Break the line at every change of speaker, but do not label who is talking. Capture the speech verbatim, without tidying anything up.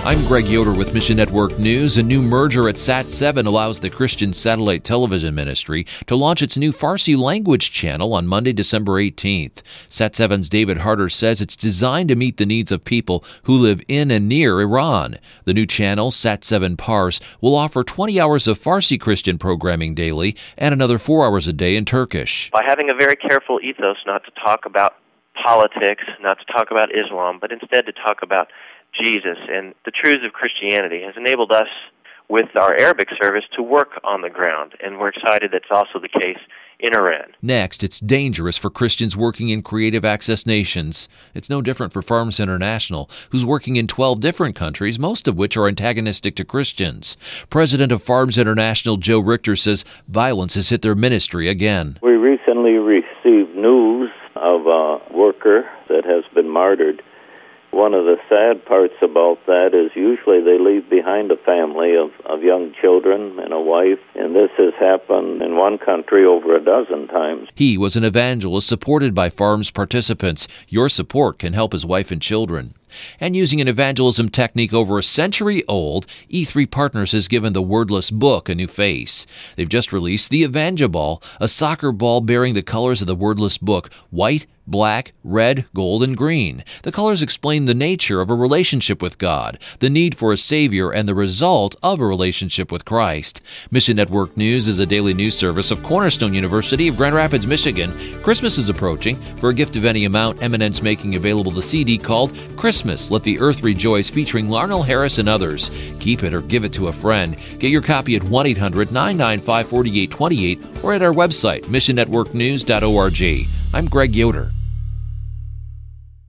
I'm Greg Yoder with Mission Network News. A new merger at Sat seven allows the Christian Satellite Television Ministry to launch its new Farsi language channel on Monday, December eighteenth. Sat seven's David Harder says it's designed to meet the needs of people who live in and near Iran. The new channel, Sat seven Pars, will offer twenty hours of Farsi Christian programming daily and another four hours a day in Turkish.
By having a very careful ethos not to talk about politics, not to talk about Islam, but instead to talk about Jesus and the truths of Christianity, has enabled us with our Arabic service to work on the ground, and we're excited that's also the case in Iran.
Next, it's dangerous for Christians working in creative access nations. It's no different for Farms International, who's working in twelve different countries, most of which are antagonistic to Christians. President of Farms International, Joe Richter, says violence has hit their ministry again.
We recently received news of a worker that has been martyred. One of the sad parts about that is usually they leave behind a family of, of young children and a wife, and this has happened in one country over a dozen times.
He was an evangelist supported by Farms participants. Your support can help his wife and children. And using an evangelism technique over a century old, E three Partners has given the wordless book a new face. They've just released the Evangaball, a soccer ball bearing the colors of the wordless book, white, black, red, gold, and green. The colors explain the nature of a relationship with God, the need for a Savior, and the result of a relationship with Christ. Mission Network News is a daily news service of Cornerstone University of Grand Rapids, Michigan. Christmas is approaching. For a gift of any amount, Eminence making available the C D called Christmas, Let the Earth Rejoice, featuring Larnell Harris and others. Keep it or give it to a friend. Get your copy at one eight hundred nine nine five four eight two eight or at our website, mission network news dot org. I'm Greg Yoder.